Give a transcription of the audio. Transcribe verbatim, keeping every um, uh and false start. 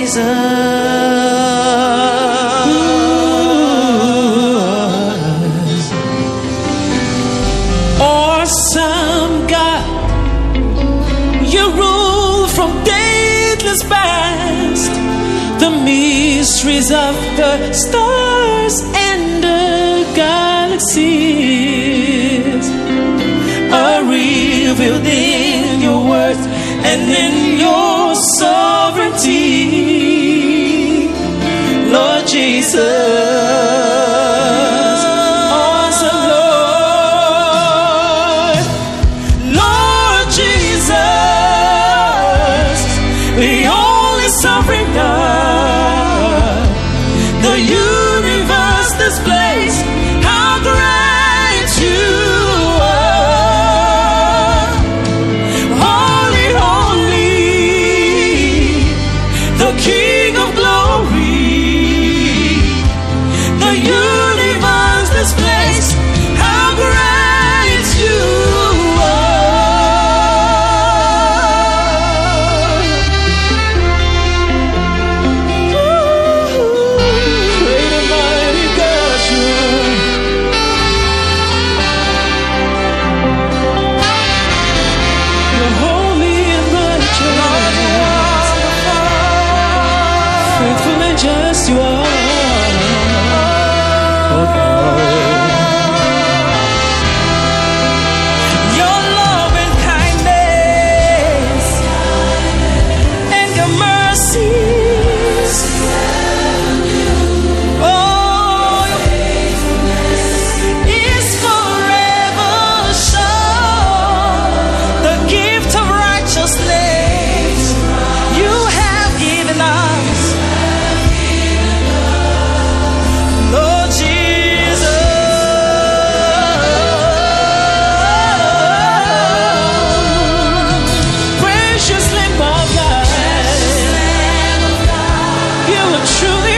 Awesome God, you rule from days past. The mysteries of the stars and the galaxies are revealed in your words and in your sovereignty, Lord Jesus. Sovereign God, the universe displays how great you are. Holy, holy, the King of glory, the universe displays how great you are. Just you are, oh God. Your love and kindness and your mercies, oh, your faithfulness is forever sure. The gift of righteousness you have given us. Truly